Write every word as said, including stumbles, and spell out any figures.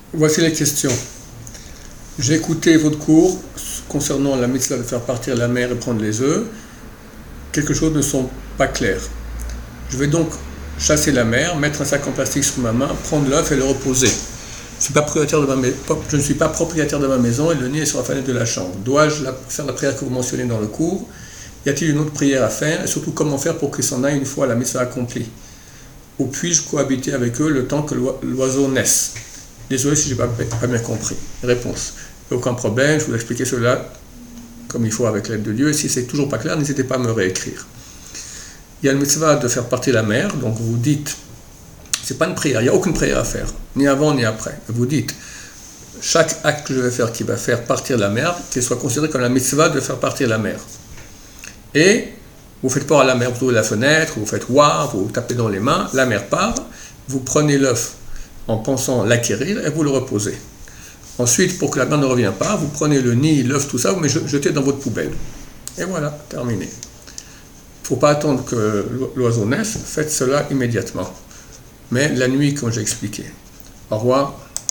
Voici les questions. J'ai écouté votre cours concernant la mitzvah de faire partir la mère et prendre les œufs. Quelque chose ne sont pas clairs. Je vais donc chasser la mère, mettre un sac en plastique sur ma main, prendre l'œuf et le reposer. Je, suis pas propriétaire de ma mais... je ne suis pas propriétaire de ma maison et le nid est sur la fenêtre de la chambre. Dois-je la... faire la prière que vous mentionnez dans le cours? Y a-t-il une autre prière à faire? Et surtout, comment faire pour qu'ils s'en aillent une fois la mitzvah accomplie? Ou puis-je cohabiter avec eux le temps que l'oiseau naisse? Désolé si je n'ai pas, pas bien compris. Réponse. Aucun problème, je vous expliquer cela comme il faut avec l'aide de Dieu. Et si c'est toujours pas clair, n'hésitez pas à me réécrire. Il y a le mitzvah de faire partir la mère, donc vous dites, c'est pas une prière, il n'y a aucune prière à faire, ni avant ni après. Vous dites, chaque acte que je vais faire qui va faire partir la mère, qu'il soit considéré comme la mitzvah de faire partir la mère. Et vous faites peur à la mère, vous ouvrez la fenêtre, vous faites waouh, vous tapez dans les mains, la mère part, vous prenez l'œuf en pensant l'acquérir et vous le reposez. Ensuite, pour que la mère ne revienne pas, vous prenez le nid, l'œuf, tout ça, vous le jetez dans votre poubelle. Et voilà, terminé. Il ne faut pas attendre que l'oiseau naisse, faites cela immédiatement. Mais la nuit, comme j'ai expliqué. Au revoir.